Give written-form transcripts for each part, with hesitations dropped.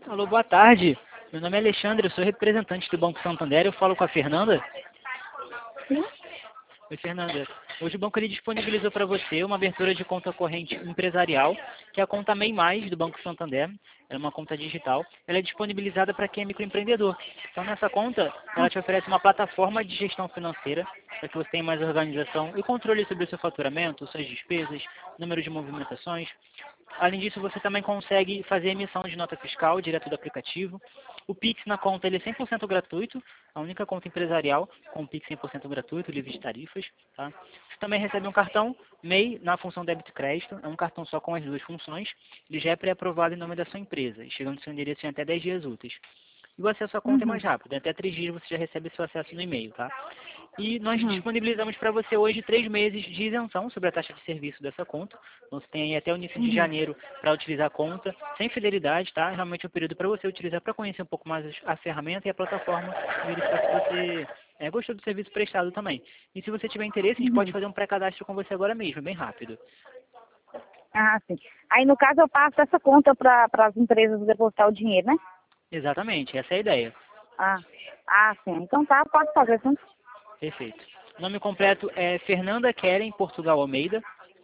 Alô, boa tarde. Meu nome é Alexandre, eu sou representante do Banco Santander. Eu falo com a Fernanda. Sim? Oi, Fernanda. Hoje o banco ele disponibilizou para você uma abertura de conta corrente empresarial, que é a conta MEI Mais do Banco Santander. É uma conta digital. Ela é disponibilizada para quem é microempreendedor. Então, nessa conta, ela te oferece uma plataforma de gestão financeira para que você tenha mais organização e controle sobre o seu faturamento, suas despesas, número de movimentações. Além disso, você também consegue fazer emissão de nota fiscal direto do aplicativo. O Pix na conta ele é 100% gratuito, a única conta empresarial com o Pix 100% gratuito, livre de tarifas. Tá? Você também recebe um cartão MEI na função débito e crédito, é um cartão só com as duas funções, ele já é pré-aprovado em nome da sua empresa, e chega no seu endereço em até 10 dias úteis. E o acesso à conta é mais rápido, em até 3 dias você já recebe seu acesso no e-mail, tá? E nós disponibilizamos para você hoje 3 meses de isenção sobre a taxa de serviço dessa conta. Então, você tem aí até o início de janeiro para utilizar a conta, sem fidelidade, tá? Realmente é um período para você utilizar para conhecer um pouco mais a ferramenta e a plataforma, e verificar se você gostou do serviço prestado também. E se você tiver interesse, a gente pode fazer um pré-cadastro com você agora mesmo, bem rápido. Ah, sim. Aí, no caso, eu passo essa conta para as empresas depositar o dinheiro, né? Exatamente, essa é a ideia. Sim. Então tá, pode fazer, sim. Perfeito. O nome completo é Fernanda Keren Portugal Almeida.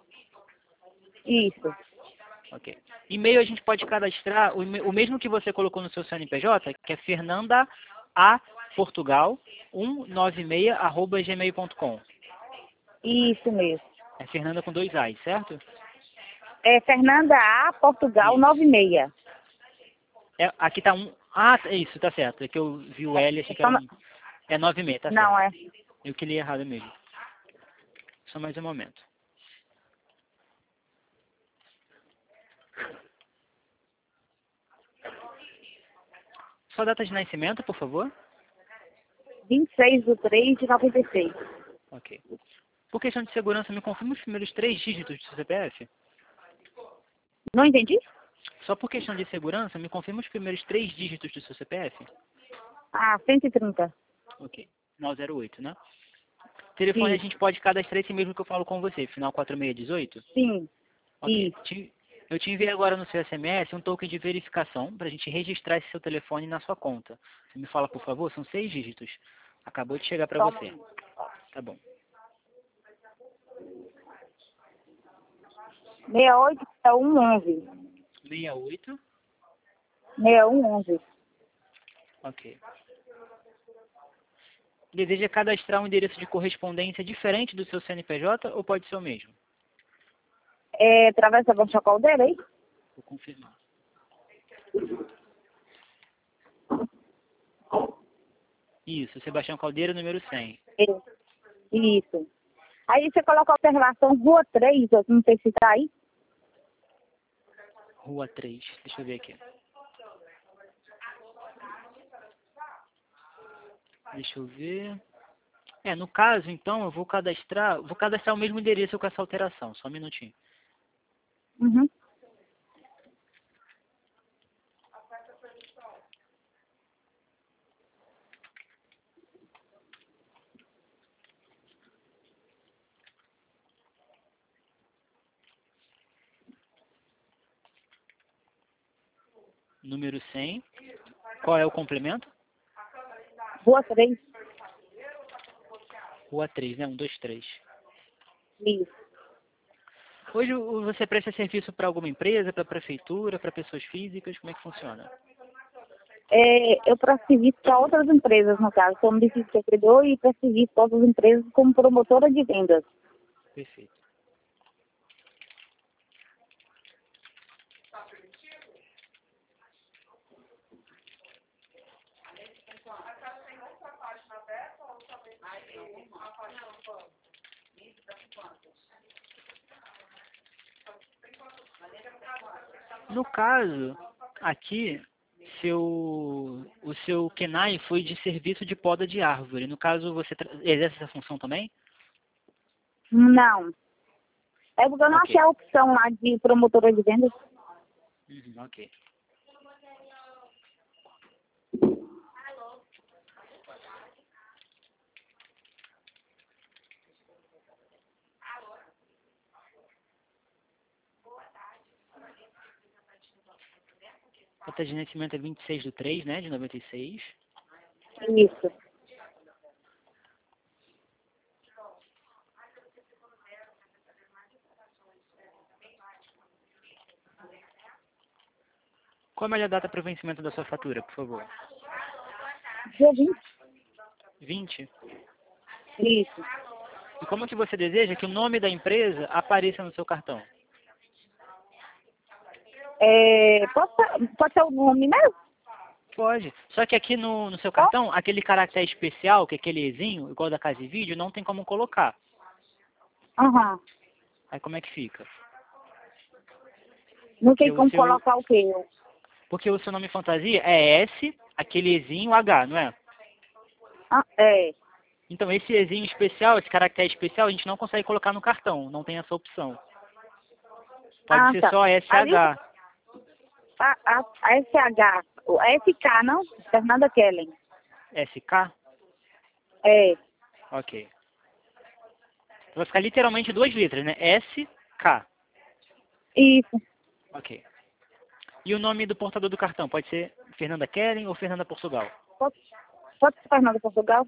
Isso. Ok. E-mail a gente pode cadastrar o mesmo que você colocou no seu CNPJ, que é fernandaaportugal196@gmail.com. Isso mesmo. É Fernanda com 2 A's, certo? É Fernanda A. Portugal Isso. 96. Aqui tá um... Ah, isso, tá certo. É que eu vi o L e achei que era um... É 96, tá Não, certo. é. Eu que li errado mesmo. Só mais um momento. Sua data de nascimento, por favor? 26/3/96. Ok. Por questão de segurança, me confirma os primeiros 3 dígitos do seu CPF? Não entendi? Só por questão de segurança, me confirma os primeiros 3 dígitos do seu CPF? 130. Ok. Final 08, né? Telefone a Isso. gente pode cadastrar esse mesmo que eu falo com você, final 4618? Sim. Ok. Isso. Eu te enviei agora no seu SMS um token de verificação para a gente registrar esse seu telefone na sua conta. Você me fala, por favor, são 6 dígitos. Acabou de chegar para Toma. você. Tá bom. 68-111. 68. 6111. Ok. Deseja cadastrar um endereço de correspondência diferente do seu CNPJ ou pode ser o mesmo? É Travessa Bancha Caldeira, aí? Vou confirmar. Isso, Sebastião Caldeira, número 100. Isso. Aí você coloca a observação Rua 3, eu não sei se tá aí. Rua 3. Deixa eu ver aqui. Deixa eu ver. No caso, então, eu vou cadastrar o mesmo endereço com essa alteração. Só um minutinho. Uhum. Número 100. Qual é o complemento? Rua 3. Rua 3, né? 1, 2, 3. Isso. Hoje você presta serviço para alguma empresa, para a prefeitura, para pessoas físicas? Como é que funciona? Eu presto serviço para outras empresas, no caso. Sou município servidor e presto serviço para outras empresas como promotora de vendas. Perfeito. No caso, aqui, o seu KENAI foi de serviço de poda de árvore. No caso, você exerce essa função também? Não. É porque eu não Ok. achei a opção lá de promotora de vendas. Ok. Data de nascimento é 26/3, né, de 96. Isso. Qual a melhor data para o vencimento da sua fatura, por favor? Dia 20. 20? Isso. E como que você deseja que o nome da empresa apareça no seu cartão? Pode ser o nome mesmo? Pode. Só que aqui no seu cartão, aquele caractere especial, que é aquele Ezinho, igual da Casa e Vídeo, não tem como colocar. Aham. Aí como é que fica? Não tem Porque o como seu, colocar o quê? porque o seu nome fantasia é S, aquele Ezinho, H, não é? É. Então esse Ezinho especial, esse caractere especial, a gente não consegue colocar no cartão, não tem essa opção. Pode ser Tá. só Ali, SH. a SH, o SK, não? Fernanda Kellen. SK? É. Ok. Então vai ficar literalmente 2 letras, né? SK. Isso. Ok. E o nome do portador do cartão? Pode ser Fernanda Kellen ou Fernanda Portugal? Pode ser Fernanda Portugal?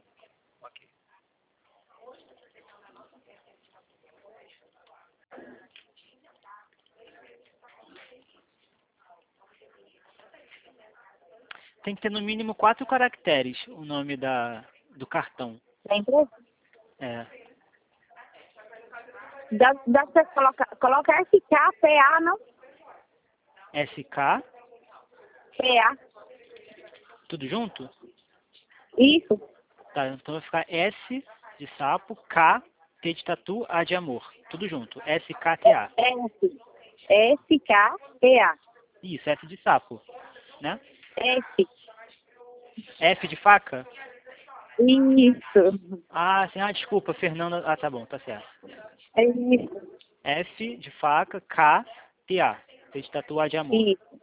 Tem que ter no mínimo 4 caracteres o nome do cartão. Da empresa? É. Dá pra você coloca SK, PA, não? SK, PA. tudo junto? Isso. Tá, então vai ficar S de sapo, K, T de tatu, A de amor. Tudo junto. SKTA. SK, PA. Isso, S de sapo. Né? S. F de faca? Isso. Ah, sim, desculpa, Fernanda. Ah, tá bom, tá certo. É isso. F de faca, K, T, A. T de tatu, A de amor. Isso.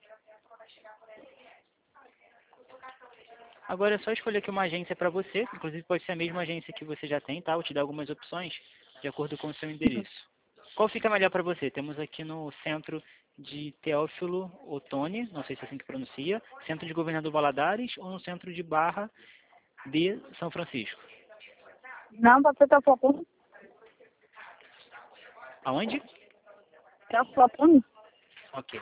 Agora é só escolher aqui uma agência para você. Inclusive pode ser a mesma agência que você já tem, tá? Vou te dar algumas opções de acordo com o seu endereço. Qual fica melhor para você? Temos aqui no centro de Teófilo Otoni, não sei se é assim que pronuncia, centro de Governador Valadares ou no centro de Barra de São Francisco? Não, pode ser Teoflopone. Aonde? Teoflopone. Ok.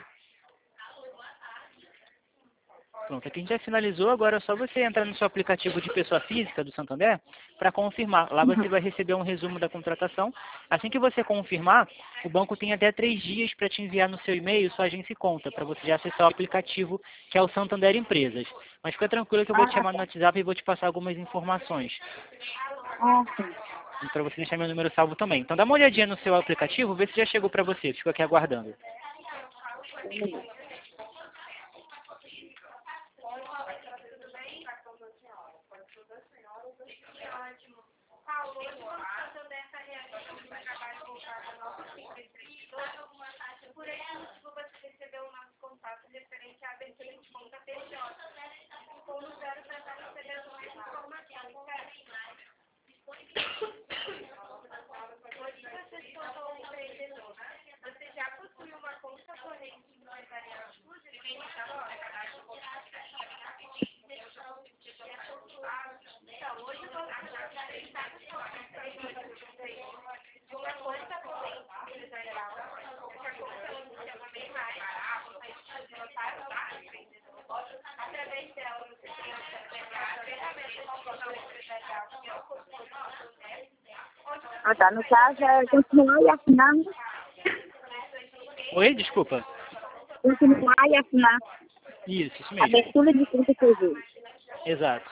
Pronto, aqui a gente já finalizou, agora é só você entrar no seu aplicativo de pessoa física do Santander para confirmar. Lá você vai receber um resumo da contratação. Assim que você confirmar, o banco tem até 3 dias para te enviar no seu e-mail sua agência e conta, para você já acessar o aplicativo que é o Santander Empresas. Mas fica tranquilo que eu vou te chamar no WhatsApp e vou te passar algumas informações. Sim. Para você deixar meu número salvo também. Então dá uma olhadinha no seu aplicativo, vê se já chegou para você. Fico aqui aguardando. Tá. No caso, é continuar e assinar. Oi, desculpa. Continuar e assinar. Isso mesmo. Abertura de conta civil. Exato.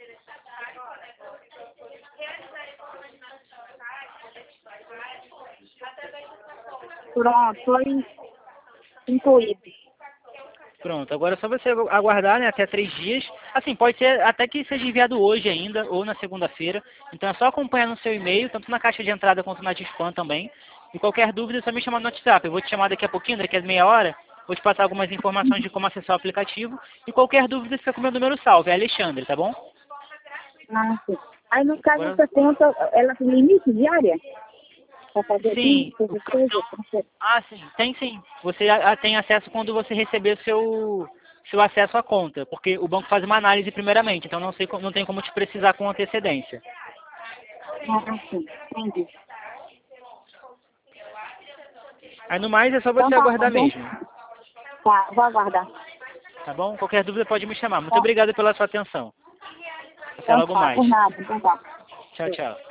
Pronto, foi incluído. Pronto, agora é só você aguardar, né, até 3 dias. Assim, pode ser até que seja enviado hoje ainda, ou na segunda-feira. Então é só acompanhar no seu e-mail, tanto na caixa de entrada quanto na de spam também. E qualquer dúvida é só me chamar no WhatsApp. Eu vou te chamar daqui a pouquinho, daqui a meia hora. Vou te passar algumas informações de como acessar o aplicativo. E qualquer dúvida fica com o meu número salvo, é Alexandre, tá bom? Sim. Aí, no caso, Agora... essa conta, ela tem limite diária? Para fazer Sim, isso, o cartão... sim, tem sim. Você tem acesso quando você receber seu acesso à conta, porque o banco faz uma análise primeiramente, então não tem como te precisar com antecedência. Ah, sim, entendi. Aí no mais é só você Então tá aguardar bom. mesmo, Tá, vou aguardar. tá bom? Qualquer dúvida pode me chamar. Muito Tá. obrigado pela sua atenção. Até Então logo tá, mais. por nada. Então tá. Tchau, tchau.